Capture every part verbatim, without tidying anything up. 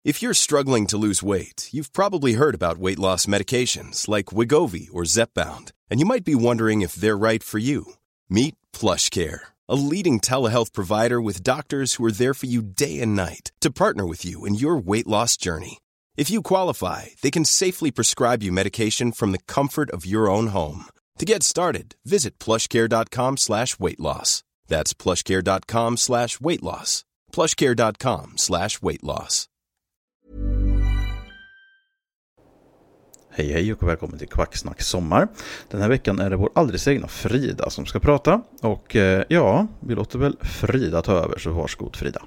If you're struggling to lose weight, you've probably heard about weight loss medications like Wegovy or Zepbound, and you might be wondering if they're right for you. Meet PlushCare, a leading telehealth provider with doctors who are there for you day and night to partner with you in your weight loss journey. If you qualify, they can safely prescribe you medication from the comfort of your own home. To get started, visit plushcare.com slash weight loss. That's plushcare.com slash weight loss. plushcare.com slash weight loss. Hej hej och välkommen till Kvacksnack sommar. Den här veckan är det vår alldeles egna Frida som ska prata. Och eh, ja, vi låter väl Frida ta över, så varsågod Frida.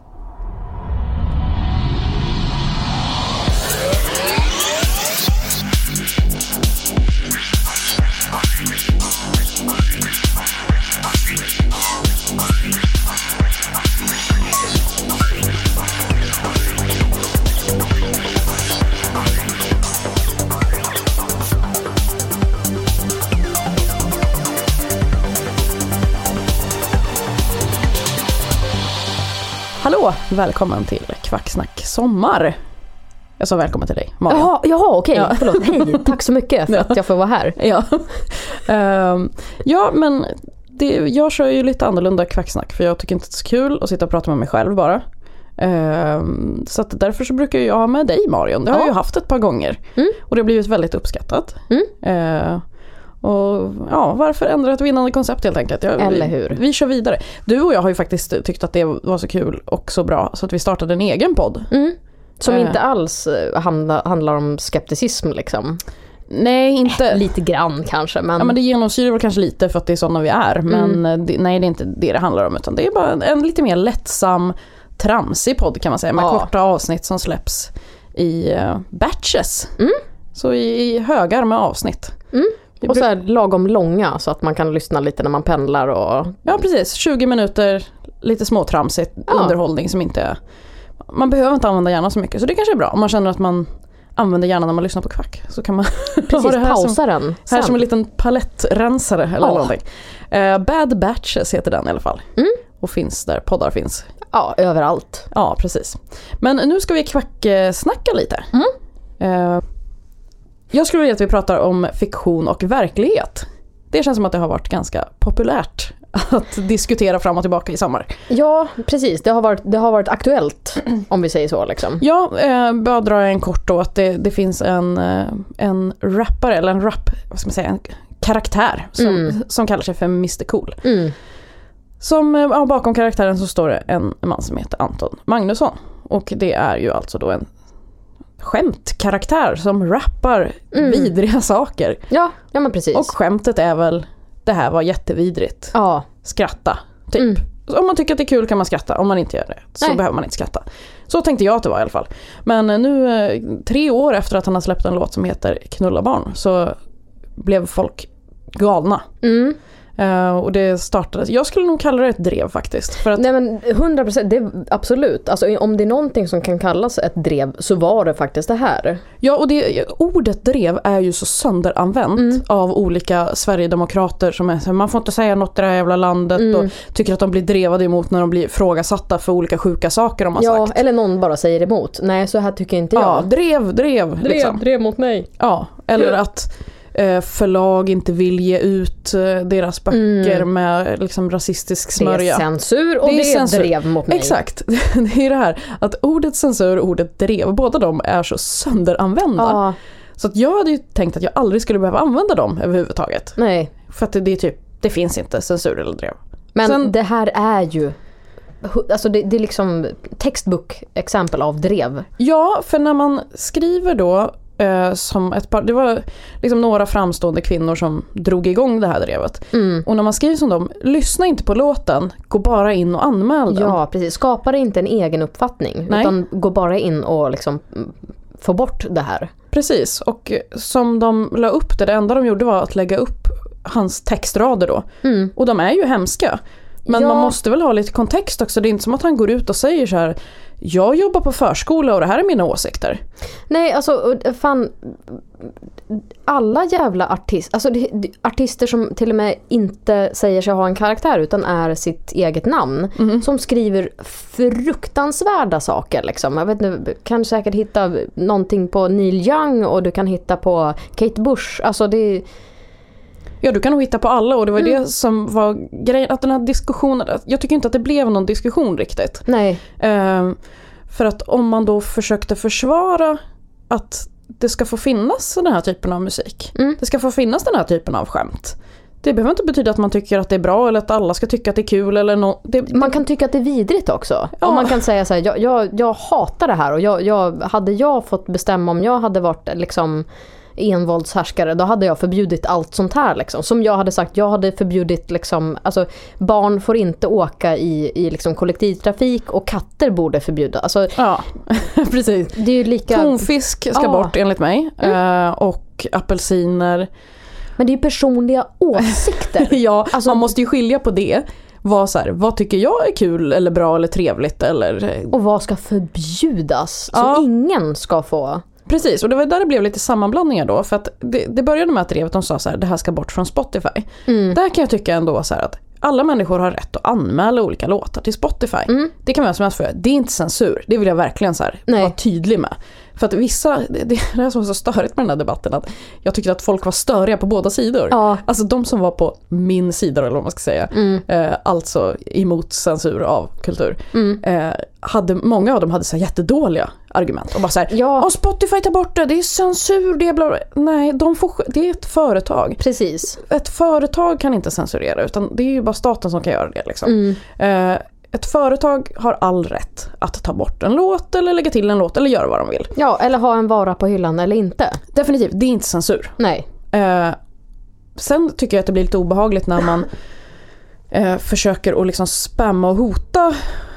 Hallå, välkommen till Kvacksnack sommar. Jag sa välkommen till dig, Maria. Jaha, jaha okej, Ja. förlåt. Hej, tack så mycket för att jag får vara här. Ja, um, ja men det, jag kör ju lite annorlunda Kvacksnack, för jag tycker inte det är så kul att sitta och prata med mig själv bara. Um, så att därför så brukar jag ha med dig, Marion. Det har Ja. jag ju haft ett par gånger. Mm. Och det har blivit väldigt uppskattat. Mm. Uh, Och ja, varför ändra ett vinnande koncept helt enkelt? Jag, Eller hur? Vi, vi kör vidare. Du och jag har ju faktiskt tyckt att det var så kul och så bra så att vi startade en egen podd. Mm. Som Eh. inte alls handla, handlar om skepticism liksom. Nej, inte... Lite grann kanske, men... Ja, men det genomsyrar väl kanske lite för att det är sådana vi är. Men Mm. det, nej, det är inte det det handlar om. Utan det är bara en, en lite mer lättsam, tramsig podd kan man säga. Med Ja. korta avsnitt som släpps i uh, batches. Mm. Så i, i högar med avsnitt. Mm. Vi Och så bruk- här lagom långa så att man kan lyssna lite när man pendlar och... Ja, precis. tjugo minuter, lite småtramsigt Ja. underhållning som inte är... Man behöver inte använda hjärnan så mycket. Så det kanske är bra om man känner att man använder hjärnan när man lyssnar på Kvack. Så kan man Precis, ha det här pausa som, den här sen. som en liten palettrensare eller Ja. någonting. Uh, Bad Batches heter den i alla fall. Mm. Och finns där poddar finns. Ja, överallt. Ja, precis. Men nu ska vi Kvack-snacka lite. Mm. Uh, jag skulle vilja att vi pratar om fiktion och verklighet. Det känns som att det har varit ganska populärt att diskutera fram och tillbaka i sommar. Ja, precis. Det har varit, det har varit aktuellt, om vi säger så liksom. Ja, eh, bara dra en kort då att det, det finns en, eh, en rappare, eller en rap, vad ska man säga, en karaktär som, Mm. som kallar sig för mister Cool. Mm. Som, eh, ja, bakom karaktären så står det en man som heter Anton Magnusson. Och det är ju alltså då en skämtkaraktär som rappar Mm. vidriga saker. Ja, ja men precis. Och skämtet är väl, det här var jättevidrigt. ja. Skratta, typ. Mm. Så om man tycker att det är kul kan man skratta. Om man inte gör det så Nej. behöver man inte skratta. Så tänkte jag att det var i alla fall. Men nu, eh, tre år efter att han har släppt en låt som heter Knulla barn, så blev folk galna. Mm. Eh, och det startade, jag skulle nog kalla det ett drev faktiskt. För att, Nej men hundra procent, det absolut. Alltså om det är någonting som kan kallas ett drev så var det faktiskt det här. ja, och det, ordet drev är ju så sönderanvänt Mm. av olika Sverigedemokrater som är så här, man får inte säga något i det här jävla landet Mm. och tycker att de blir drevade emot när de blir frågasatta för olika sjuka saker de har Ja, sagt. eller någon bara säger emot. Nej, så här tycker inte jag. Ja, drev, drev. liksom. drev mot mig. Ja, eller att eh, förlag inte vill ge ut eh, deras böcker Mm. med liksom rasistisk Det är smörja. censur och Det är det är, censur. drev mot mig. Exakt, det är det här att ordet censur och ordet drev, båda de är så sönderanvända. Ja, Så att jag hade ju tänkt att jag aldrig skulle behöva använda dem överhuvudtaget. nej. För att det, det är typ, det finns inte censur eller drev. Men Sen- det här är ju alltså det, det är liksom textbook exempel av drev. Ja, för när man skriver då eh, som ett par, det var liksom några framstående kvinnor som drog igång det här drevet. Mm. Och när man skriver som dem, lyssna inte på låten, gå bara in och anmäl den. Ja, precis. Skapar inte en egen uppfattning. Nej. Utan gå bara in och liksom mm, få bort det här. Precis, och som de la upp det, det enda de gjorde var att lägga upp hans textrader då. Mm. Och de är ju hemska. Men Ja. man måste väl ha lite kontext också. Det är inte som att han går ut och säger så här: jag jobbar på förskola och det här är mina åsikter. Nej, alltså fan, alla jävla artister, alltså det, det, artister som till och med inte säger sig ha en karaktär utan är sitt eget namn, mm. som skriver fruktansvärda saker liksom. Jag vet inte, du kan säkert hitta någonting på Neil Young och du kan hitta på Kate Bush, alltså det. Ja, du kan nog hitta på alla och det var mm. det som var grejen, att den här diskussionen, jag tycker inte att det blev någon diskussion riktigt. Nej. Uh, för att om man då försökte försvara att det ska få finnas den här typen av musik, mm. det ska få finnas den här typen av skämt. Det behöver inte betyda att man tycker att det är bra eller att alla ska tycka att det är kul eller no- det, det... Man kan tycka att det är vidrigt också. Ja. Och man kan säga så här, jag, jag, jag hatar det här och jag, jag, hade jag fått bestämma om jag hade varit liksom envåldshärskare, då hade jag förbjudit allt sånt här liksom. Som jag hade sagt, jag hade förbjudit liksom, alltså barn får inte åka i, i liksom kollektivtrafik och katter borde förbjuda. Alltså, ja, precis. Det är ju lika... Tonfisk ska ja. bort enligt mig. Mm. Uh, och apelsiner. Men det är personliga åsikter. Ja, alltså, man måste ju skilja på det. Vad, så här, vad tycker jag är kul eller bra eller trevligt? Eller... Och vad ska förbjudas? Så ja. ingen ska få... Precis, och det var där det blev lite sammanblandningar då. För att det, det började med att drevet de sa så här, det här ska bort från Spotify. Mm. Där kan jag tycka ändå så här att alla människor har rätt att anmäla olika låtar till Spotify. Mm. Det kan man som helst för. Det är inte censur. Det vill jag verkligen så här vara tydlig med. För att vissa, det, det är det som är så störigt med den här debatten, att jag tycker att folk var störiga på båda sidor. Ja. Alltså de som var på min sida, eller vad man ska säga, mm. eh, alltså emot censur av kultur, mm. eh, hade, många av dem hade så här jättedåliga argument. Och bara så här, ja. oh, Spotify tar bort det, det är censur, det är bla bla. Nej, de får, det är ett företag. Precis. Ett företag kan inte censurera, utan det är ju bara staten som kan göra det liksom. Mm. Eh, Ett företag har all rätt att ta bort en låt eller lägga till en låt eller göra vad de vill. Ja, eller ha en vara på hyllan eller inte. Definitivt, det är inte censur. Nej. Eh, sen tycker jag att det blir lite obehagligt när man eh, försöker att liksom spamma och hota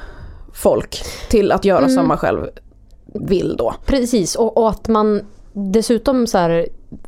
folk till att göra mm. som man själv vill då. Precis, och, och att man dessutom så här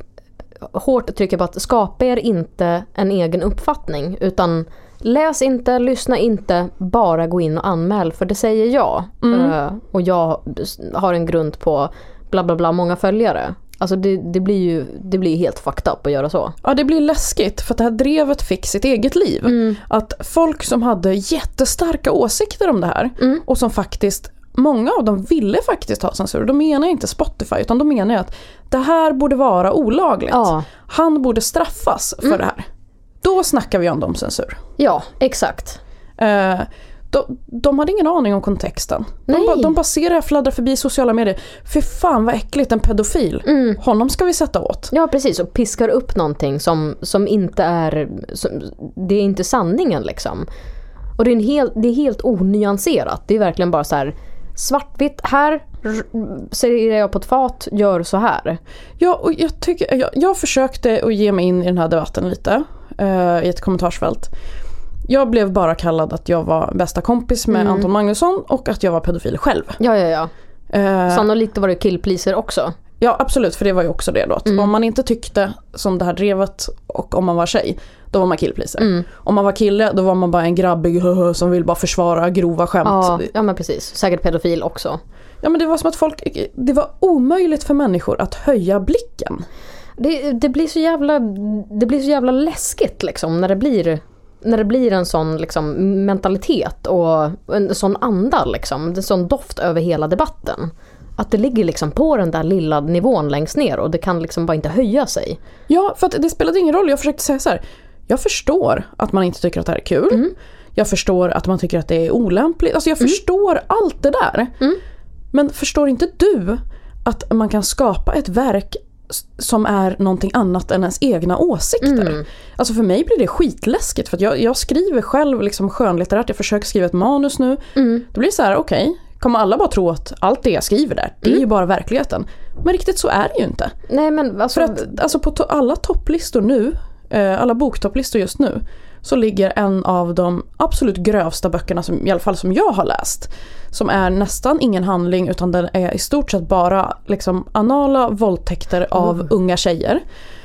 hårt trycker på att skapa er inte en egen uppfattning, utan läs inte, lyssna inte, bara gå in och anmäl, för det säger jag. Mm. Uh, och jag har en grund på bla bla bla många följare. Alltså det, det blir ju det blir helt fucked up att göra så. Ja, det blir läskigt för att det här drevet fick sitt eget liv. Mm. Att folk som hade jättestarka åsikter om det här mm. och som faktiskt, många av dem ville faktiskt ha censur. De menar inte Spotify, utan de menar att det här borde vara olagligt. Ja. Han borde straffas för mm. det här. Då snackar vi om dem censur. Ja, exakt. Eh, de, de hade ingen aning om kontexten. De, ba, de baserar fladdrar förbi sociala medier. För fan vad äckligt, en pedofil. Mm. Honom ska vi sätta åt. Ja, precis. Och piskar upp någonting som, som inte är... Som, det är inte sanningen liksom. Och det är, en hel, det är helt onyanserat. Det är verkligen bara så här... Svartvitt, här serverar jag på ett fat, gör så här. Ja, och jag, tycker, jag, jag försökte att ge mig in i den här debatten lite uh, i ett kommentarsfält. Jag blev bara kallad att jag var bästa kompis med mm. Anton Magnusson och att jag var pedofil själv. Ja, ja, ja. Uh, Sannolikt var det killpleaser också. Ja, absolut, för det var ju också det då. Mm. Om man inte tyckte som det här drevet och om man var tjej, då var man killpleaser. Mm. Om man var kille, då var man bara en grabbig som vill bara försvara grova skämt. Ja, ja, men precis. Säkert pedofil också. Ja, men det var som att folk, det var omöjligt för människor att höja blicken. Det, det blir så jävla det blir så jävla läskigt liksom när det blir när det blir en sån liksom mentalitet och en sån anda liksom, en sån doft över hela debatten. Att det ligger liksom på den där lilla nivån längst ner och det kan liksom bara inte höja sig. Ja, för att det spelade ingen roll. Jag försökte säga så här, jag förstår att man inte tycker att det här är kul. Mm. Jag förstår att man tycker att det är olämpligt. Alltså jag mm. förstår allt det där. Mm. Men förstår inte du att man kan skapa ett verk som är någonting annat än ens egna åsikter? Mm. Alltså för mig blir det skitläskigt för att jag, jag skriver själv liksom skönlitterärt. Jag försöker skriva ett manus nu. Mm. Då blir det så här, okej. Okay, kommer alla bara tro att allt det jag skriver där, det är mm. ju bara verkligheten. Men riktigt så är det ju inte. Nej, men alltså... För att alltså på to- alla topplistor nu, eh, alla boktopplistor just nu, så ligger en av de absolut grövsta böckerna, som, i alla fall som jag har läst, som är nästan ingen handling, utan den är i stort sett bara liksom anala våldtäkter mm. av unga tjejer.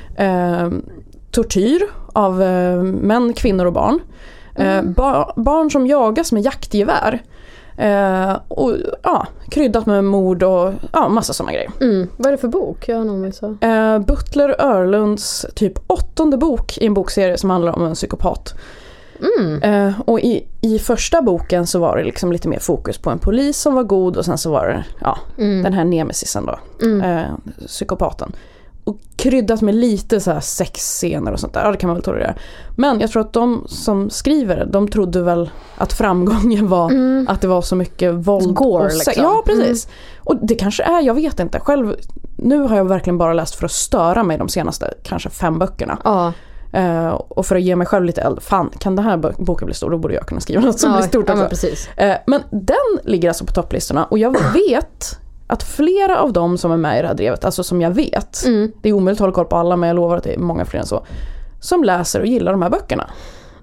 Eh, tortyr av eh, män, kvinnor och barn. Mm. Eh, ba- barn som jagas med jaktgevär. Eh, och ja, kryddat med mord och ja, massa sådana grejer. Mm. Vad är det för bok? Jag har nog missat. Eh, Butler Örlunds typ åttonde bok i en bokserie som handlar om en psykopat. Mm. Eh, och i, i första boken så var det liksom lite mer fokus på en polis som var god och sen så var det ja, Mm. den här nemesisen då, Mm. eh, psykopaten. Och kryddat med lite så här sexscener och sånt där, ja, det kan man väl tolerera. Men jag tror att de som skriver det, de trodde väl att framgången var Mm. att det var så mycket våld Gore, och sex. liksom. Ja, precis. Mm. Och det kanske är, jag vet inte. Själv, nu har jag verkligen bara läst för att störa mig de senaste kanske fem böckerna. Ja. Uh, och för att ge mig själv lite eld. Fan, kan den här boken bli stor? Då borde jag kunna skriva något som Ja, blir stort ja, också. men precis. Uh, men den ligger alltså på topplistorna. Och jag vet att flera av dem som är med i det här drevet, alltså som jag vet, Mm. det är omöjligt att hålla koll på alla, men jag lovar att det är många fler än så, som läser och gillar de här böckerna.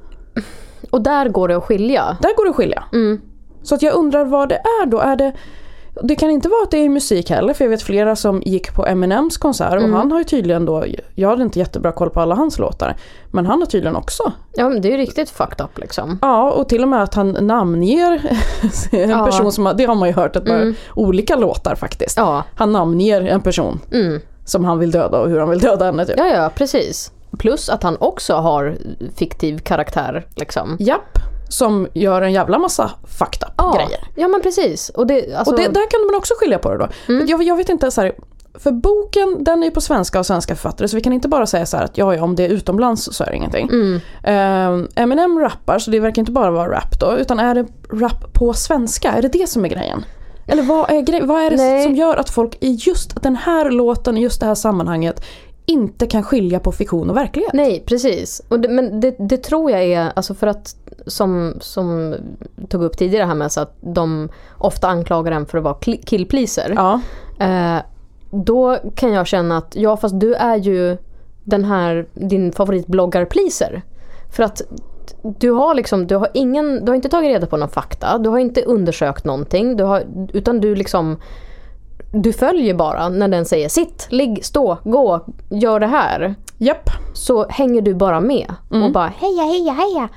Och där går det att skilja. Där går det att skilja. Mm. Så att jag undrar vad det är då. Är det, det kan inte vara att det är musik heller, för jag vet flera som gick på Eminems konsert och Mm. han har ju tydligen då, jag hade inte jättebra koll på alla hans låtar, men han har tydligen också. Ja, men det är ju riktigt fucked up liksom. Ja, och till och med att han namnger en Ja. person som, det har man ju hört att bara Mm. olika låtar faktiskt. Ja. Han namnger en person Mm. som han vill döda och hur han vill döda henne typ. Ja, ja, precis. Plus att han också har fiktiv karaktär liksom. Japp, som gör en jävla massa fucked up Ja, grejer. ja men precis. Och, det, alltså, Och det, där kan man också skilja på det då. Mm. Jag, jag vet inte så här, för boken, den är ju på svenska och svenska författare, så vi kan inte bara säga så här att ja, ja, om det är utomlands så är det ingenting. Mm. Uh, Eminem rappar, så det verkar inte bara vara rap då, utan är det rap på svenska? Är det det som är grejen? Eller vad är, grej, vad är det Nej. som gör att folk i just den här låten, i just det här sammanhanget, inte kan skilja på fiktion och verklighet? Nej, precis. Och det, men det, det tror jag är, alltså för att som, som tog upp tidigare här med så att de ofta anklagar en för att vara killpleaser. Ja. Eh, då kan jag känna att ja, fast du är ju den här, din favoritbloggarpleaser. För att du har liksom, du har ingen, du har inte tagit reda på någon fakta, du har inte undersökt någonting, du har, utan du liksom du följer bara när den säger sitt, ligg, stå, gå, gör det här. Japp. Så hänger du bara med Mm. och bara heja, heja, heja.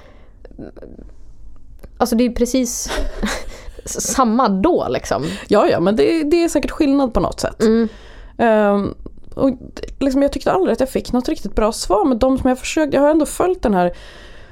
Alltså det är precis samma då liksom. Ja, ja, men det, det är säkert skillnad på något sätt. Mm. Um, och liksom, jag tyckte aldrig att jag fick något riktigt bra svar, men de som jag försökt, jag har ändå följt den här,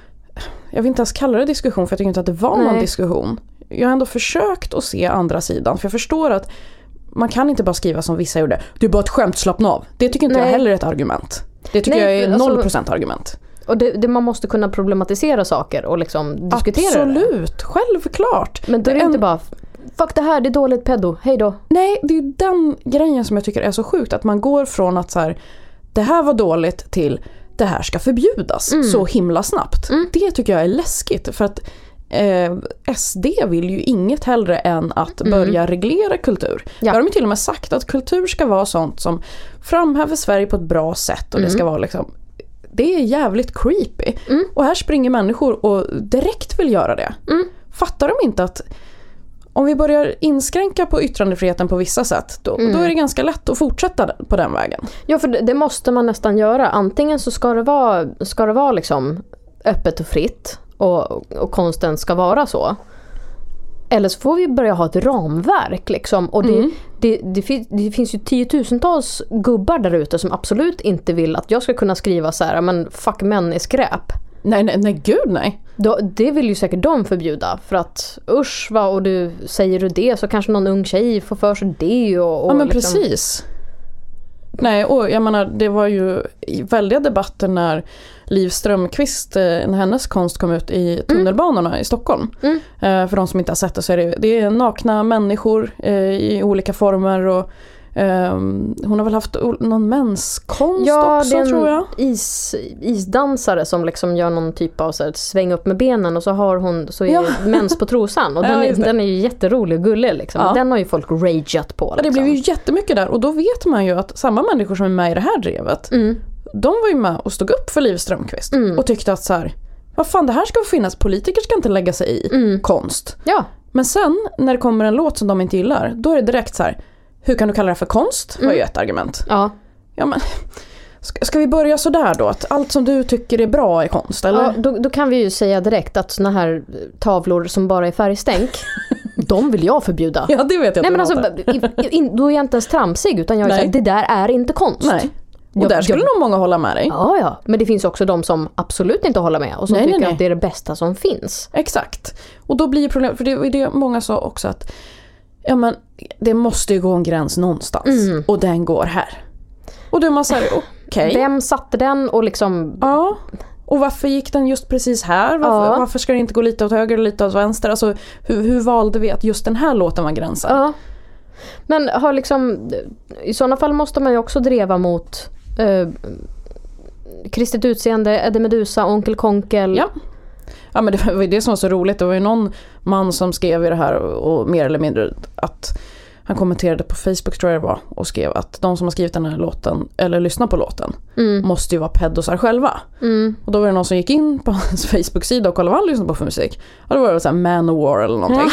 jag vill inte ens kalla det diskussion, för jag tycker inte att det var Nej. någon diskussion. Jag har ändå försökt att se andra sidan, för jag förstår att man kan inte bara skriva som vissa gjorde. Det är bara ett skämt, slappna av. Det tycker inte Nej. jag heller är ett argument. Det tycker Nej, jag är för alltså- noll procent argument. Och det, det, man måste kunna problematisera saker och liksom diskutera det. Absolut, självklart. Men då är det En- inte bara fuck det här, det är dåligt pedo, hej då. Nej, det är ju den grejen som jag tycker är så sjukt. Att man går från att så här, det här var dåligt till det här ska förbjudas Mm. så himla snabbt. Mm. Det tycker jag är läskigt. För att eh, S D vill ju inget hellre än att Mm. börja reglera kultur. Ja. Där har de ju till och med sagt att kultur ska vara sånt som framhäver Sverige på ett bra sätt. Och Mm. det ska vara liksom, det är jävligt creepy. Mm. Och här springer människor och direkt vill göra det. Mm. Fattar de inte att om vi börjar inskränka på yttrandefriheten på vissa sätt, då, Mm. då är det ganska lätt att fortsätta på den vägen. Ja, för det, det måste man nästan göra. Antingen så ska det vara, ska det vara liksom öppet och fritt och, och konsten ska vara så. Eller så får vi börja ha ett ramverk liksom. Och det, Mm. det, det, fin, det finns ju tiotusentals gubbar där ute som absolut inte vill att jag ska kunna skriva så här, men fuck män är skräp. Nej, nej, nej, gud nej. Då, det vill ju säkert de förbjuda. För att usch, va, och du säger du det så kanske någon ung tjej får för sig det. Och, och Ja, men liksom, precis. Nej, och jag menar, det var ju väldiga debatter när Liv Strömquist, eh, när hennes konst kom ut i tunnelbanorna mm. i Stockholm. Mm. Eh, för de som inte har sett det så är det, det är nakna människor eh, i olika former och Um, hon har väl haft någon menskonst ja, också, det är en tror jag. Is, isdansare som liksom gör någon typ av så här, sväng upp med benen och så har hon så är Ja. det mens på trosan och Ja, den, är, just det. den är ju jätterolig och gullig liksom. Ja. Den har ju folk rageat på. Ja, det Liksom. blev ju jättemycket där och då vet man ju att samma människor som är med i det här drevet, Mm. de var ju med och stod upp för Liv Strömquist Mm. och tyckte att så här, vad fan, det här ska finnas, politiker ska inte lägga sig i Mm. konst. Ja. Men sen när det kommer en låt som de inte gillar, då är det direkt så här, hur kan du kalla det för konst? Var ju ett argument. Ja. Ja, men ska, ska vi börja så där då, att allt som du tycker är bra är konst, eller? Ja, då, då kan vi ju säga direkt att såna här tavlor som bara är färgstänk De vill jag förbjuda. Ja, det vet jag. Nej, men alltså, in, då är jag inte ens tramsig, utan jag säger det där är inte konst. Nej. Och jag, där skulle jag, nog många hålla med dig. Ja, ja. Men det finns också de som absolut inte håller med och som nej, tycker nej, nej. att det är det bästa som finns. Exakt. Och då blir problemet, för det är det många sa också att ja, men det måste ju gå en gräns någonstans. Mm. Och den går här. Och då är man så här, okej. Okay. Vem satte den och liksom... Ja. Och varför gick den just precis här? Varför, ja. varför ska det inte gå lite åt höger och lite åt vänster? Alltså, hur, hur valde vi att just den här låten var gränsen? Ja. Men har liksom, i sådana fall måste man ju också dreva mot eh, kristet utseende, Eddie Meduza, Onkel Konkel. Ja. Ja, men det var ju det som var så roligt. Det var ju någon man som skrev i det här och, och mer eller mindre att han kommenterade på Facebook, tror jag det var, och skrev att de som har skrivit den här låten eller lyssnat på låten mm. måste ju vara pedosar själva. Mm. Och då var det någon som gick in på hans Facebook-sida och kollade vad han lyssnade på för musik. Och då var det så här Manowar eller någonting.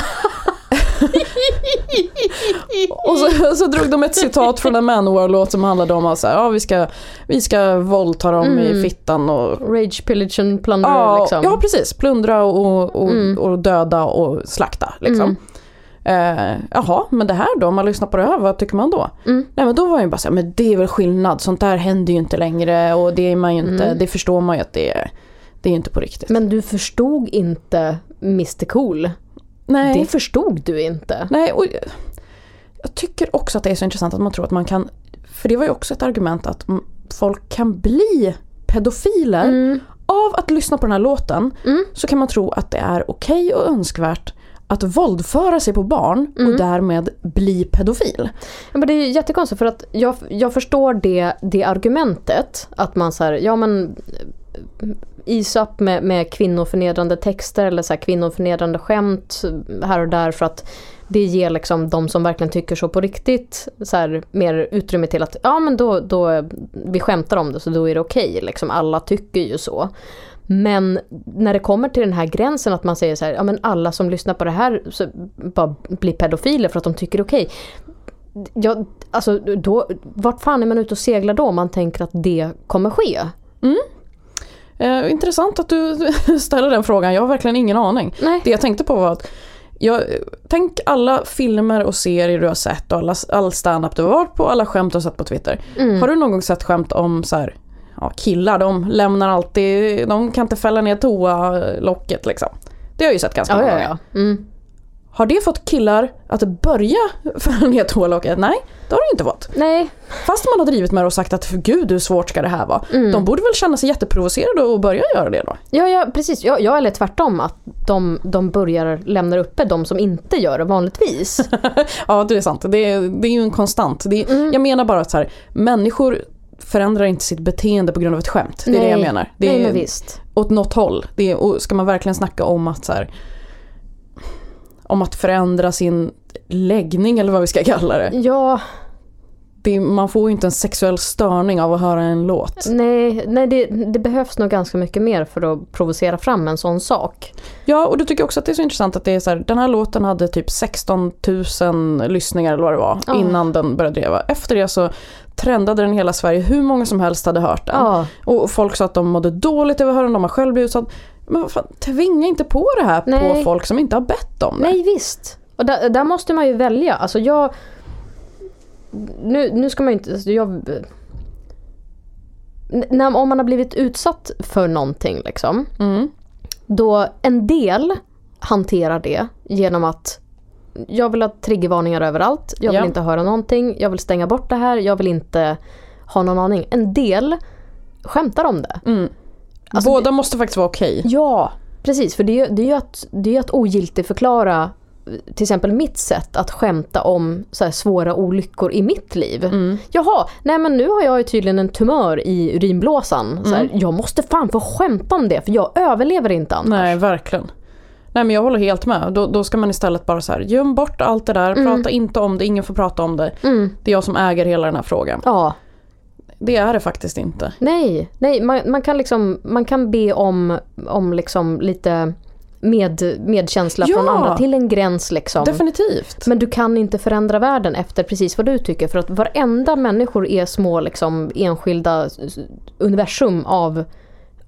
Och så, så drog de ett citat från en Manowar-låt som handlade om att så här, ja, vi ska vi ska våldta dem mm. i fittan och rage, pillage and plunder ja, liksom. Ja, precis. Plundra och, och, mm. och döda och slakta liksom. Mm. Eh, jaha, men det här då, om man lyssnar på det här, vad tycker man då? Mm. Nej, men då var jag bara så här, men det är väl skillnad, sånt där händer ju inte längre och det är man ju inte, mm. det förstår man ju att det är, det är inte på riktigt. Men du förstod inte mister Cool. Nej. Det förstod du inte. Nej, och jag, jag tycker också att det är så intressant att man tror att man kan, för det var ju också ett argument att folk kan bli pedofiler mm. av att lyssna på den här låten. Mm. Så kan man tro att det är okej och önskvärt att våldföra sig på barn mm. och därmed bli pedofil. Ja, men det är jättekonstigt för att jag, jag förstår det, det argumentet att man så här, ja men isap med, med kvinnoförnedrande texter eller så här kvinnoförnedrande skämt här och där för att det ger liksom de som verkligen tycker så på riktigt så här mer utrymme till att ja men då, då vi skämtar om det så då är det okej liksom, alla tycker ju så. Men när det kommer till den här gränsen att man säger så här, ja men alla som lyssnar på det här så bara blir pedofiler för att de tycker det är okej. Ja, alltså då, vart fan är man ute och seglar då om man tänker att det kommer ske? Mm. Eh, intressant att du ställer den frågan. Jag har verkligen ingen aning. Nej. Det jag tänkte på var att jag, tänk alla filmer och serier du har sett och alla, all stand-up du har varit på, alla skämt du har sett på Twitter. Mm. Har du någon gång sett skämt om så här, ja, killar, de lämnar alltid, de kan inte fälla ner toalocket liksom. Det har jag ju sett ganska många ja, ja, ja. Mm. Har det fått killar att börja fälla ner toalocket? Nej, det har det inte fått. Nej. Fast man har drivit med det och sagt att för gud, hur svårt ska det här vara? Mm. De borde väl känna sig jätteprovocerade och börja göra det då? Ja, ja precis. Ja, ja, eller tvärtom att de, de börjar lämna uppe de som inte gör det vanligtvis. Ja, det är sant. Det är, det är ju en konstant. Det är, mm. Jag menar bara att så här, människor förändrar inte sitt beteende på grund av ett skämt. Det är Nej. det jag menar. Det är Nej, men visst. Åt något håll. Det är, och ska man verkligen snacka om att så här, om att förändra sin läggning eller vad vi ska kalla det. Ja. Det, man får ju inte en sexuell störning av att höra en låt. Nej, nej det, det behövs nog ganska mycket mer för att provocera fram en sån sak. Ja, och du tycker också att det är så intressant att det är så här, den här låten hade typ sexton tusen lyssningar eller vad det var oh. innan den började dreva. Efter det så trendade den hela Sverige. Hur många som helst hade hört den. Oh. Och folk sa att de mådde dåligt över att höra den. De har själv blivit så. Men vad fan, tvinga inte på det här Nej. på folk som inte har bett om det. Nej, visst. Och där, där måste man ju välja. Alltså jag... Nu, nu ska man ju inte... Alltså jag, när, om man har blivit utsatt för någonting liksom. Mm. Då en del hanterar det genom att jag vill ha triggervarningar överallt. Jag vill ja. inte höra någonting. Jag vill stänga bort det här. Jag vill inte ha någon aning. En del skämtar om det. Mm. Alltså, båda det, måste faktiskt vara okej. Okay. Ja, precis. För det är, det är ju att, det är att ogiltigt förklara till exempel mitt sätt att skämta om så här svåra olyckor i mitt liv. Mm. Jaha, nej men nu har jag ju tydligen en tumör i urinblåsan. Mm. Så här, jag måste fan få skämta om det för jag överlever inte annars. Nej, verkligen. Nej, men jag håller helt med. Då, då ska man istället bara så här, göm bort allt det där, mm. prata inte om det, ingen får prata om det. Mm. Det är jag som äger hela den här frågan. Ja. Det är det faktiskt inte. Nej, nej man, man kan liksom man kan be om, om liksom lite med, medkänsla ja, från andra till en gräns liksom. Definitivt. Men du kan inte förändra världen efter precis vad du tycker för att varenda människor är små liksom enskilda universum av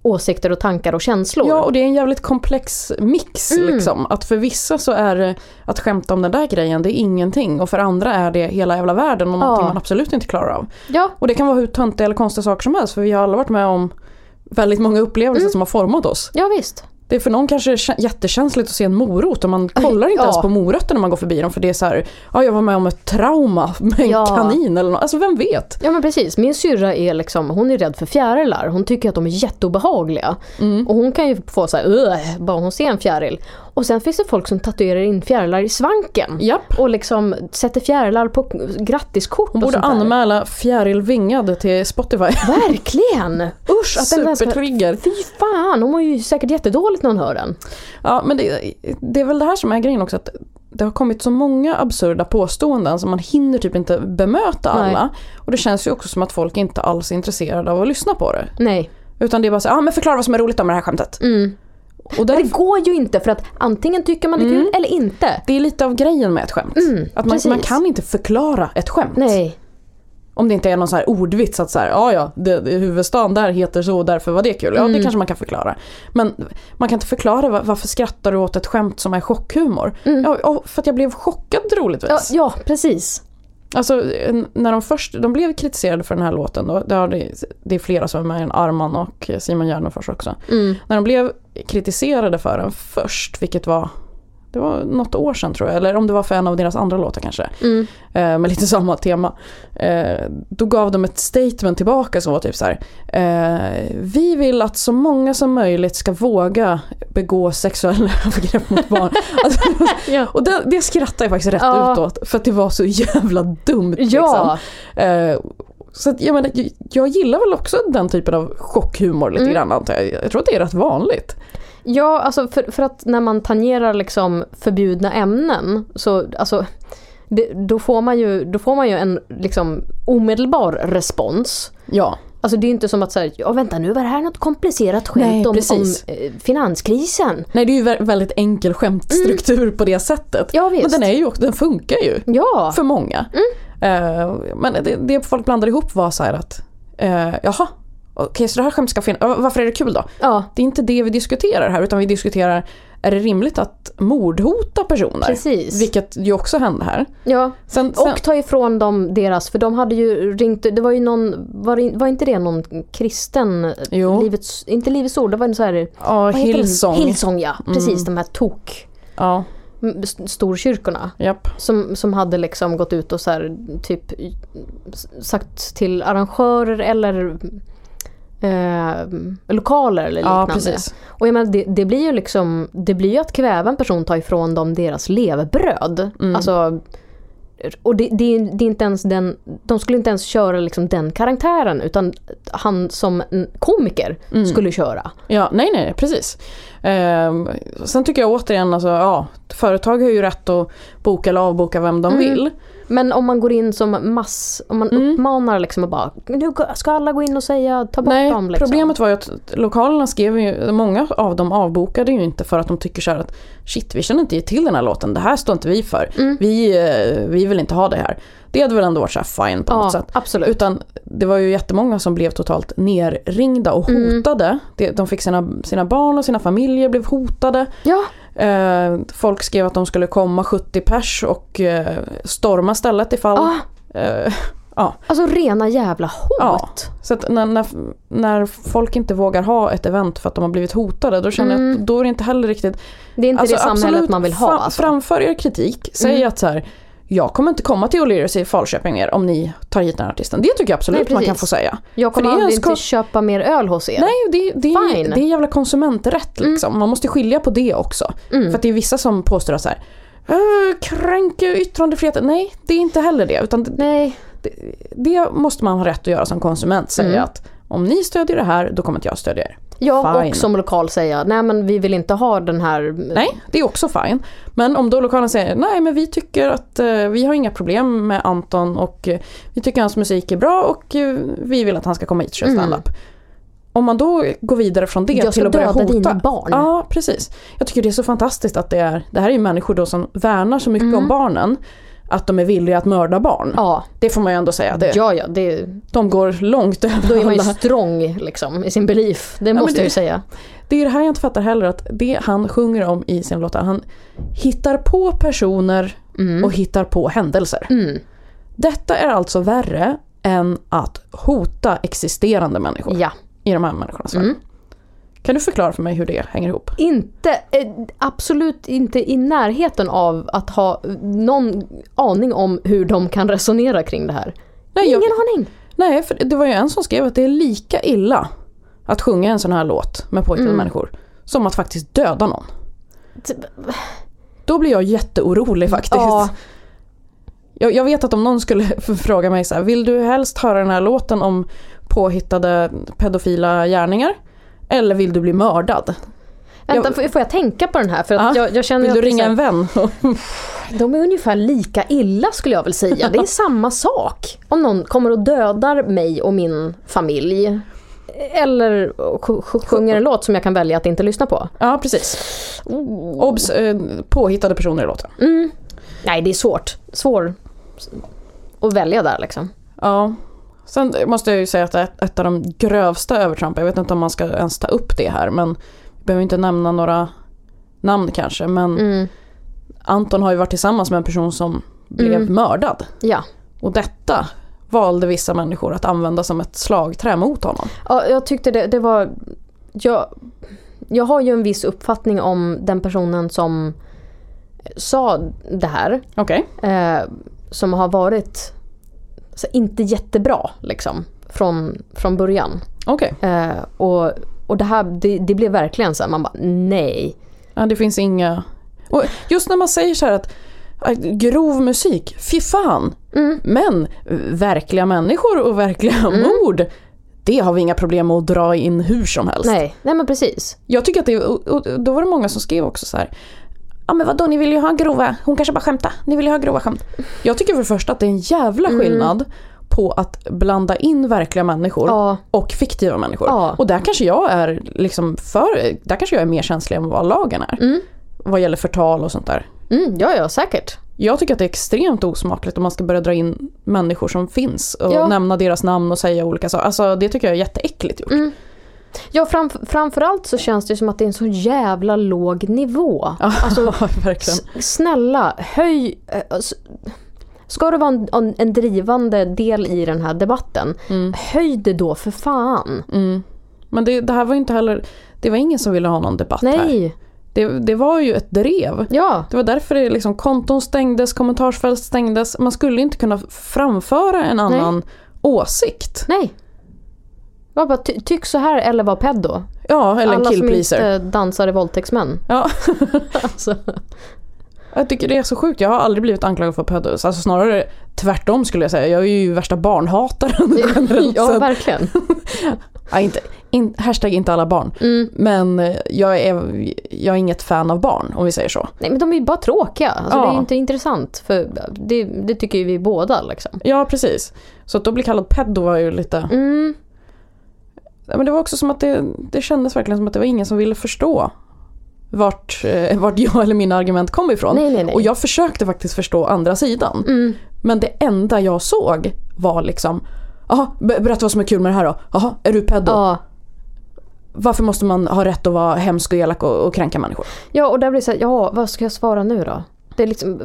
åsikter och tankar och känslor. Ja, och det är en jävligt komplex mix mm. liksom. Att för vissa så är det att skämta om den där grejen, det är ingenting. Och för andra är det hela jävla världen och någonting ja. man absolut inte klarar av. Ja. Och det kan vara hur töntiga eller konstiga saker som helst. För vi har alla varit med om väldigt många upplevelser mm. som har format oss. Ja, visst. Det är för någon kanske jättekänsligt att se en morot och man kollar inte ja. ens på morötter när man går förbi dem för det är så här, ja jag var med om ett trauma med en ja. kanin eller något, alltså vem vet? Ja men precis, min syrra är liksom, hon är rädd för fjärilar, hon tycker att de är jätteobehagliga mm. och hon kan ju få så här, bara hon ser en fjäril. Och sen finns det folk som tatuerar in fjärilar i svanken. Japp. Och liksom sätter fjärilar på grattiskort. Hon borde anmäla fjärilvingad till Spotify. Verkligen! Usch, att den supertrigger. Fy fan, hon mår ju säkert jättedåligt när hon hör den. Ja, men det, det är väl det här som är grejen också. Att det har kommit så många absurda påståenden som man hinner typ inte bemöta alla. Nej. Och det känns ju också som att folk inte alls är intresserade av att lyssna på det. Nej. Utan det är bara så, ja ah, men förklara vad som är roligt med det här skämtet. Mm. Och där... Det går ju inte för att antingen tycker man det är kul mm. eller inte. Det är lite av grejen med ett skämt. Mm, att man, man kan inte förklara ett skämt. Nej. Om det inte är någon så här ordvits att så här, ja ja, det, det, huvudstaden där heter så och därför var det kul. Ja, mm. det kanske man kan förklara. Men man kan inte förklara var, varför skrattar du åt ett skämt som är chockhumor. Mm. Ja, för att jag blev chockad roligtvis. Ja, ja, precis. Alltså när de först de blev kritiserade för den här låten då, det, det, det är flera som är med, en Arman och Simon Gärdenfors också. Mm. När de blev kritiserade för den först, vilket var det var något år sedan tror jag, eller om det var för en av deras andra låtar kanske. Mm. Eh, med lite samma tema. Eh, då gav de ett statement tillbaka som var typ så här: eh, vi vill att så många som möjligt ska våga begå sexuella övergrepp mot barn. Alltså, ja. Och det, det skrattar jag faktiskt rätt ja. utåt för att det var så jävla dumt. Ja. Liksom. Eh, så att, jag, menar, jag gillar väl också den typen av chockhumor lite mm. grann antar jag. Jag tror att det är rätt vanligt. Ja, alltså för, för att när man tangerar liksom förbjudna ämnen så alltså det, då får man ju då får man ju en liksom omedelbar respons. Ja. Alltså det är inte som att säga, ja vänta nu var det här något komplicerat skämt Nej, om, om eh, finanskrisen. Nej, det är ju vä- väldigt enkel skämtstruktur mm. på det sättet. Ja, visst. Men den är ju den funkar ju. Ja. För många. Mm. Uh, men det, det folk blandar ihop var så här att uh, jaha. Okej, så det här skämt ska finnas. Varför är det kul då? Ja. Det är inte det vi diskuterar här, utan vi diskuterar, är det rimligt att mordhota personer? Precis. Vilket ju också hände här. Ja, sen, sen... och ta ifrån dem deras, för de hade ju ringt, det var ju någon, var, var inte det någon kristen, livets, inte Livets ord, det var en så här, ja, Hillsong. Hillsong, ja, precis, mm. de här tok. Ja. storkyrkorna yep. som, som hade liksom gått ut och så här, typ sagt till arrangörer eller Eh, lokaler eller liknande. Ja, precis. Och jag menar, det, det blir ju liksom det blir ju att kväva en person tar ifrån dem deras levebröd. Mm. Alltså, och det, det, det är inte ens den, de skulle inte ens köra liksom den karaktären utan han som en komiker mm. skulle köra. Ja, nej nej, precis. Eh, sen tycker jag återigen alltså, ja, företag har ju rätt att boka eller avboka vem de mm. vill. Men om man går in som mass, om man mm. uppmanar liksom och bara, nu ska alla gå in och säga, ta bort Nej, dem liksom. Problemet var ju att lokalerna skrev ju, många av dem avbokade ju inte för att de tycker så här att shit, vi känner inte till den här låten, det här står inte vi för. Mm. Vi, vi vill inte ha det här. Det hade väl ändå varit så här fine på ja, något sätt. Absolut. Utan det var ju jättemånga som blev totalt nerringda och hotade. Mm. De fick sina, sina barn och sina familjer blev hotade. Ja. Eh, folk skrev att de skulle komma sjuttio pers och eh, storma stället ifall... Ah. Eh, ja. Alltså rena jävla hot. Ja. Så att när, när, när folk inte vågar ha ett event för att de har blivit hotade, då känner mm. jag att då är det inte heller riktigt... Det är inte alltså, det samhället absolut, man vill ha. Fram, alltså. Framför er kritik. Säg mm. att så här... Jag kommer inte komma till O'Learys i Falköping mer om ni tar hit den här artisten. Det tycker jag absolut Nej, man kan få säga. Jag kommer aldrig ska... inte köpa mer öl hos er. Nej, det, det, är, det är jävla konsumenträtt liksom. Mm. Man måste skilja på det också. Mm. För att det är vissa som påstår att så här, kränker yttrandefriheten. Nej, det är inte heller det. Utan Nej. Det, det måste man ha rätt att göra som konsument. Säga mm. att om ni stödjer det här, då kommer inte jag stödja er. Ja, fine. Och som lokal säga, nej men vi vill inte ha den här... Nej, det är också fine. Men om då lokalen säger, nej men vi tycker att uh, vi har inga problem med Anton och uh, vi tycker hans musik är bra och uh, vi vill att han ska komma hit och köra stand-up. Mm. Om man då går vidare från det jag till att börja hota... dina barn. Ja, precis. Jag tycker det är så fantastiskt att det är... Det här är ju människor då som värnar så mycket mm. om barnen. att de är villiga att mörda barn. Ja. Det får man ju ändå säga. Det, Ja, ja, det, de går långt över då är man ju alla. strong liksom, i sin belief. Det måste det- jag ju säga. Det är det här jag inte fattar heller, att det han sjunger om i sin låtar, han hittar på personer Mm. och hittar på händelser. Mm. Detta är alltså värre än att hota existerande människor Ja. i de här människornas värld. Mm. Kan du förklara för mig hur det hänger ihop? Inte, eh, absolut inte i närheten av att ha någon aning om hur de kan resonera kring det här. Nej, Ingen jag, aning. nej, för det var ju en som skrev att det är lika illa att sjunga en sån här låt med påhittade Mm. människor som att faktiskt döda någon. T- Då blir jag jätteorolig faktiskt. Ja. Jag, jag vet att om någon skulle fråga mig så här, vill du helst höra den här låten om påhittade pedofila gärningar? Eller vill du bli mördad? Vänta, Jag- får- får jag tänka på den här? För att Ja. jag, jag känner Vill att du det är ringa så en här- vän? De är ungefär lika illa skulle jag väl säga. Det är samma sak. Om någon kommer och dödar mig och min familj. Eller sj- sj- sjunger en låt som jag kan välja att inte lyssna på. Ja, precis. Obs, eh, påhittade personer i låten. Mm. Nej, det är svårt. Svår att välja där liksom. Ja. Sen måste jag ju säga att ett, ett av de grövsta övertramp, jag vet inte om man ska ens ta upp det här, men vi behöver inte nämna några namn kanske, men Mm. Anton har ju varit tillsammans med en person som blev Mm. mördad. Ja. Och detta valde vissa människor att använda som ett slagträ mot honom. Ja, jag tyckte det, det var... Jag, jag har ju en viss uppfattning om den personen som sa det här. Okej. Eh, som har varit så, inte jättebra liksom, från, från början. Okej. Eh, och, och det här, det, det blev verkligen så här, man bara, nej. Ja, det finns inga... Och just när man säger så här att att grov musik, fy fan. Mm. Men verkliga människor och verkliga Mm. mord, det har vi inga problem med att dra in hur som helst. Nej, nej men precis. Jag tycker att det, och, och då var det många som skrev också så här: ja men vadå, ni vill ju ha grova, hon kanske bara skämta, ni vill ju ha grova skämt. Jag tycker för det första att det är en jävla Mm. skillnad på att blanda in verkliga människor Ja. och fiktiva människor. Ja. Och där kanske jag är liksom för, där kanske jag är mer känslig än vad lagen är. Mm. Vad gäller förtal och sånt där. Mm, ja, ja, säkert. Jag tycker att det är extremt osmakligt om man ska börja dra in människor som finns och Ja. nämna deras namn och säga olika saker. Alltså det tycker jag är jätteäckligt gjort. Mm. Ja, fram, framförallt så känns det som att det är en så jävla låg nivå. Ja, Alltså, verkligen. S- snälla, höj... eh, s- Ska det vara en, en, en drivande del i den här debatten, Mm. höj det då för fan. Mm. Men det, det här var ju inte heller, det var ingen som ville ha någon debatt här. Nej, Det, det var ju ett drev. ja. Det var därför det liksom, konton stängdes, kommentarsfält stängdes. Man skulle inte kunna framföra en annan åsikt. Nej. Var bara, ty, tyck så här eller var peddo. Ja, eller en Alla som killpleaser. inte dansar är våldtäktsmän. Ja. Alltså. Jag tycker det är så sjukt. Jag har aldrig blivit anklagad för pedos. Alltså snarare tvärtom skulle jag säga. Jag är ju värsta barnhataren generellt Ja, sett. verkligen. Ja, inte, in, hashtag inte alla barn. Mm. Men eh, jag är, jag är inget fan av barn, om vi säger så. Nej, men de är ju bara tråkiga. Alltså, Ja. det är ju inte intressant. För det, det tycker ju vi båda liksom. Ja, precis. Så att då bli kallad pedo var ju lite... Mm. Men det var också som att det, det kändes verkligen som att det var ingen som ville förstå vart, eh, vart jag eller mina argument kom ifrån. Nej, nej, nej. Och jag försökte faktiskt förstå andra sidan. Mm. Men det enda jag såg var liksom, jaha, be- berätta vad som är kul med det här då. Jaha, är du pedo? Ja. Varför måste man ha rätt att vara hemsk och elak och, och kränka människor? Ja, och där blir det så här, ja, vad ska jag svara nu då? Det är liksom...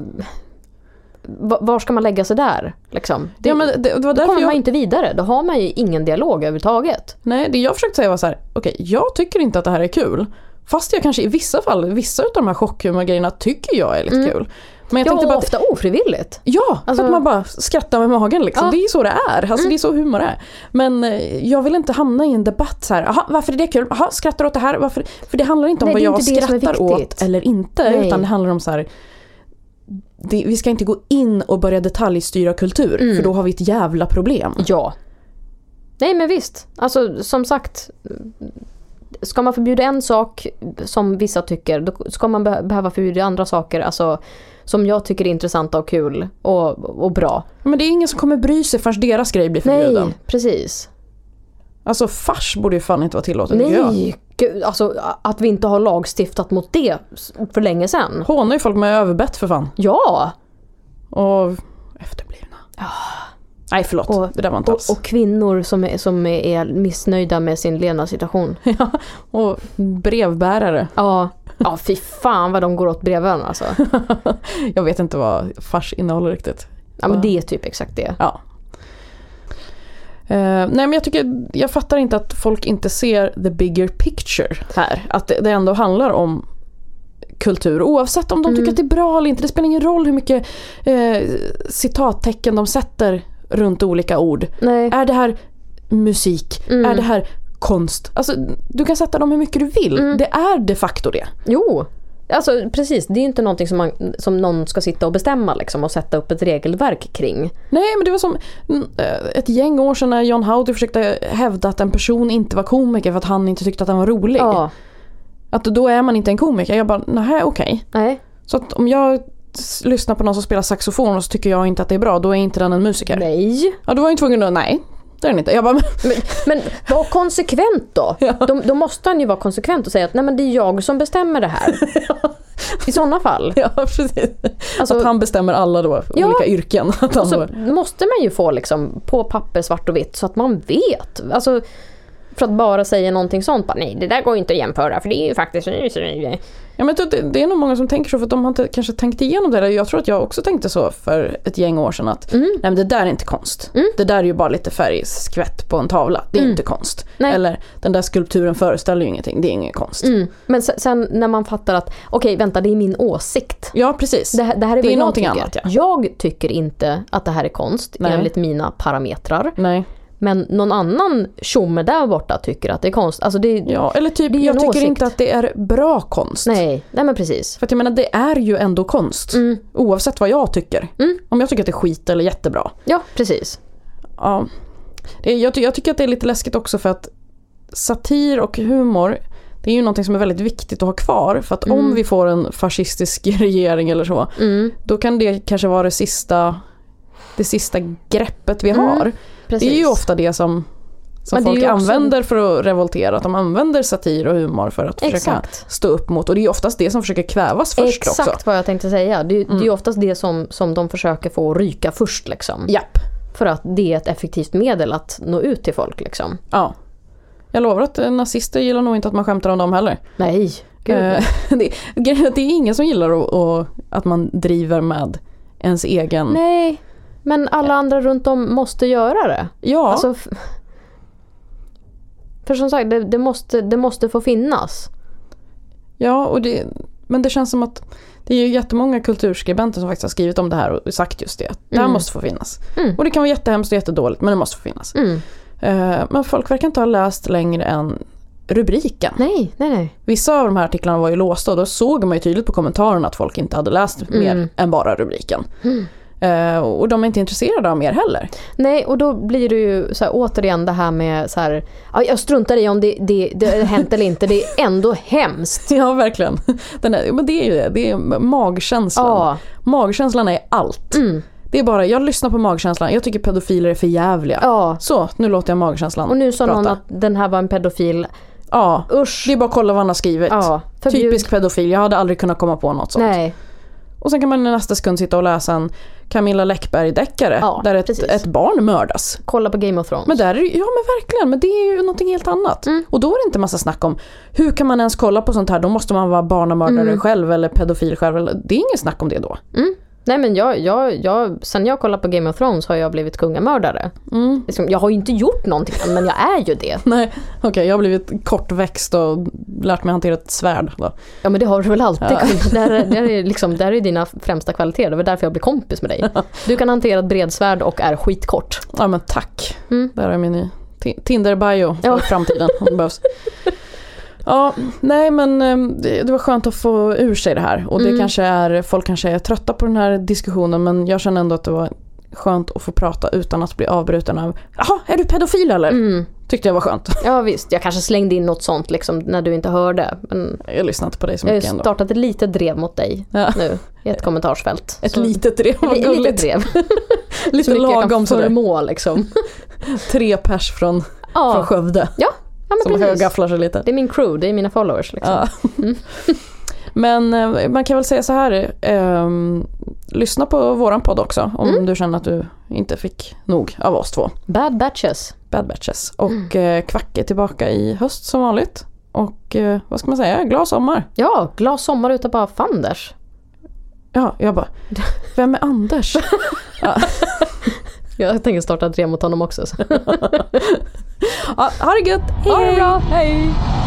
va- Var ska man lägga sig där? Liksom? Det, Ja, men det, det var då därför kommer man jag... inte vidare. Då har man ju ingen dialog överhuvudtaget. Nej, det jag försökte säga var så här: okej, jag tycker inte att det här är kul. Fast jag kanske i vissa fall, vissa av de här chockhumorgrejerna tycker jag är lite Mm. kul. Men jag Ja, tänkte och bara att, ofta ofrivilligt. ja, Alltså- att man bara skrattar med magen liksom. Ja. Det är så det är. Alltså Mm. det är så humor är. Men eh, jag vill inte hamna i en debatt så här, aha, varför är det kul? Aha, skrattar åt det här? Varför? För det handlar inte om Nej, vad det är jag inte det som är skrattar viktigt. åt eller inte. Nej. Utan det handlar om så här, det, vi ska inte gå in och börja detaljstyra kultur. Mm. För då har vi ett jävla problem. Ja. Nej, men visst. Alltså, som sagt, ska man förbjuda en sak som vissa tycker, då ska man be- behöva förbjuda andra saker, alltså, som jag tycker är intressanta och kul och, och bra. Men det är ingen som kommer bry sig förrän deras grej blir förbjuden. Nej, precis. Alltså fars borde ju fan inte vara tillåtet, tycker jag. Nej, gud, alltså att vi inte har lagstiftat mot det för länge sedan. Hånar ju folk med överbett för fan. Ja, Och efterblivna. Ja. Nej, förlåt. Och, det där var inte och, alls. och kvinnor som är, som är missnöjda med sin levnadssituation. Ja, och brevbärare. Ja. Ja, fy fan vad de går åt brevbärarna alltså. Jag vet inte vad fars innehåller riktigt. Ja, men det är typ exakt det. Ja. Uh, nej, men jag tycker, jag fattar inte att folk inte ser the bigger picture här. Att det, det ändå handlar om kultur, oavsett om de Mm. tycker att det är bra eller inte. Det spelar ingen roll hur mycket eh, citattecken de sätter runt olika ord. Nej. Är det här musik? Mm. Är det här konst? Alltså, du kan sätta dem hur mycket du vill. Mm. Det är de facto det. Jo, alltså precis. Det är ju inte någonting som, man, som någon ska sitta och bestämma liksom, och sätta upp ett regelverk kring. Nej, men det var som mm, ett gäng år sedan när John Howdy försökte hävda att en person inte var komiker för att han inte tyckte att den var rolig. Ja. Att då är man inte en komiker. Jag bara, nej, okej. Nej. Så att om jag s- lyssnar på någon som spelar saxofon och så tycker jag inte att det är bra, då är inte den en musiker. Nej. Ja, då var jag tvungen att, nej, det är den inte. Jag bara, Men, men var konsekvent då. Ja. Då, då måste han ju vara konsekvent och säga att nej, men det är jag som bestämmer det här. I sådana fall. ja, precis. Alltså, att han bestämmer alla då, Ja. olika yrken. Att han och så då, måste man ju få liksom på papper svart och vitt så att man vet. Alltså, för att bara säga någonting sånt. Bara, nej, det där går ju inte att jämföra för det är ju faktiskt... ja, men det, det är nog många som tänker så för att de har inte kanske tänkt igenom det. Jag tror att jag också tänkte så för ett gäng år sedan att Mm. nej, men det där är inte konst. Mm. Det där är ju bara lite färgskvätt på en tavla. Det är Mm. inte konst. Nej. Eller den där skulpturen föreställer ju ingenting. Det är ingen konst. Mm. Men sen, sen när man fattar att okej, vänta, det är min åsikt. Ja, precis. Det, här- det här är Det vad är jag någonting tycker. annat, ja. Jag tycker inte att det här är konst Nej. enligt mina parametrar. Nej. Men någon annan tjomme där borta tycker att det är konst. Alltså det, Ja, eller typ, Det är ju jag en tycker åsikt. inte att det är bra konst. nej, nej men precis. För att jag menar, det är ju ändå konst. Mm. Oavsett vad jag tycker. Mm. Om jag tycker att det är skit eller jättebra. Ja, precis. Ja. Det, jag, ty- jag tycker att det är lite läskigt också för att satir och humor, det är ju någonting som är väldigt viktigt att ha kvar. För att Mm. om vi får en fascistisk regering eller så, Mm. då kan det kanske vara det sista, det sista greppet vi Mm. har. Precis. Det är ju ofta det som, som Men det är folk ju också- använder för att revoltera. Att de använder satir och humor för att försöka Exakt. stå upp mot. Och det är ju oftast det som försöker kvävas först Exakt också. vad jag tänkte säga. Det, det är ju Mm. oftast det som, som de försöker få ryka först liksom. Japp. För att det är ett effektivt medel att nå ut till folk liksom. Ja. Jag lovar att eh, nazister gillar nog inte att man skämtar om dem heller. Nej, gud. Eh, det, grejen är att det är ingen som gillar att, att, att man driver med ens egen... Nej, men alla andra runt om måste göra det. Ja, Alltså, f- för som sagt, det, det, måste, det måste få finnas. ja och det, men det känns som att det är ju jättemånga kulturskribenter som faktiskt har skrivit om det här och sagt just det. Det här Mm. måste få finnas. Mm. Och det kan vara jättehemskt och jättedåligt, men det måste få finnas. Mm. Eh, men folk verkar inte ha läst längre än rubriken. Nej, nej, nej. Vissa av de här artiklarna var ju låsta och då såg man ju tydligt på kommentarerna att folk inte hade läst Mm. mer än bara rubriken. Mm. Eh, och de är inte intresserade av mer heller. Nej, och då blir det ju så här, återigen det här med så här, ja, jag struntar i om det, det, det har hänt eller inte, det är ändå hemskt. Ja, verkligen. Den är, men det är ju det. Det är magkänslan. Ja. Magkänslan är allt. Mm. Det är bara, jag lyssnar på magkänslan. Jag tycker pedofiler är för jävliga. Ja. Så, nu låter jag magkänslan Och nu sa prata. någon att den här var en pedofil. Ja, Usch. det är bara att kolla vad han har skrivit. Ja, förbjud. Typisk pedofil. Jag hade aldrig kunnat komma på något sånt. Nej. Och sen kan man i nästa sekund sitta och läsa en Camilla Läckberg-deckare Ja, där ett, precis. ett barn mördas. Kolla på Game of Thrones. Men där är, ja men verkligen, men det är ju någonting helt annat. Mm. Och då är det inte massa snack om hur kan man ens kolla på sånt här, då måste man vara barnamördare Mm. själv eller pedofil själv. Eller, det är inget snack om det då. Mm. Nej, men jag, jag, jag, sen jag kollade på Game of Thrones har jag blivit kungamördare. Mm. Liksom, jag har ju inte gjort någonting än, men jag är ju det. Nej, okej, jag har blivit kortväxt och lärt mig hantera ett svärd då. Ja, men det har du väl alltid Ja. kunnat. Där, där, är liksom, där är dina främsta kvaliteter. Det var därför jag blev kompis med dig. Du kan hantera ett bredsvärd och är skitkort. Ja men tack. Mm. Där är min t- Tinder-bio för Ja. framtiden om det behövs. Ja, nej men eh, det, det var skönt att få ur sig det här. Och det Mm. kanske är, folk kanske är trötta på den här diskussionen, men jag känner ändå att det var skönt att få prata utan att bli avbruten av jaha, är du pedofil eller? Mm. Tyckte jag var skönt. Ja visst, jag kanske slängde in något sånt liksom, när du inte hörde. Men Jag lyssnade inte på dig så jag har mycket ändå. startat ett litet drev mot dig Ja. nu i ett kommentarsfält. Ett Så- litet drev, vad Ett litet gulligt. drev. Lite Så mycket jag lagom kan sådär. förmå liksom. Tre pers från, från Ja, Skövde ja, ja som men precis. högafflar sig lite. Det är min crew, det är mina followers liksom. Ja. Mm. Men eh, man kan väl säga så här, eh, lyssna på våran podd också om mm. du känner att du inte fick nog av oss två. Bad Batches. Bad Batches. Och mm. eh, Kvack är tillbaka i höst som vanligt. Och eh, vad ska man säga? Glad sommar. Ja, glad sommar ute på Fanders. Ja, jag bara, vem är Anders? Ja. Jag tänker starta ett rem mot honom också. Så. Ja, ha det gött. Hej, ha det bra. Hej.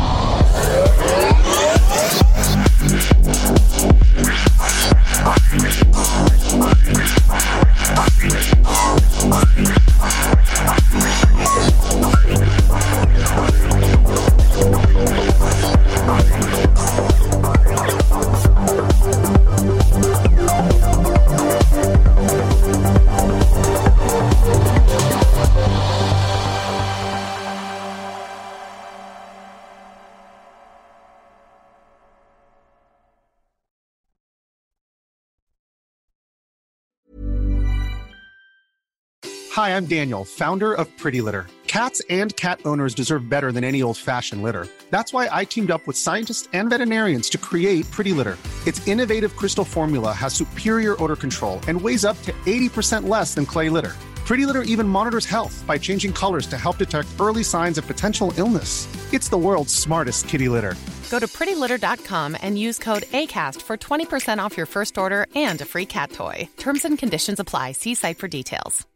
Hi, I'm Daniel, founder of Pretty Litter. Cats and cat owners deserve better than any old-fashioned litter. That's why I teamed up with scientists and veterinarians to create Pretty Litter. Its innovative crystal formula has superior odor control and weighs up to eighty percent less than clay litter. Pretty Litter even monitors health by changing colors to help detect early signs of potential illness. It's the world's smartest kitty litter. Go to pretty litter dot com and use code ACAST for twenty percent off your first order and a free cat toy. Terms and conditions apply. See site for details.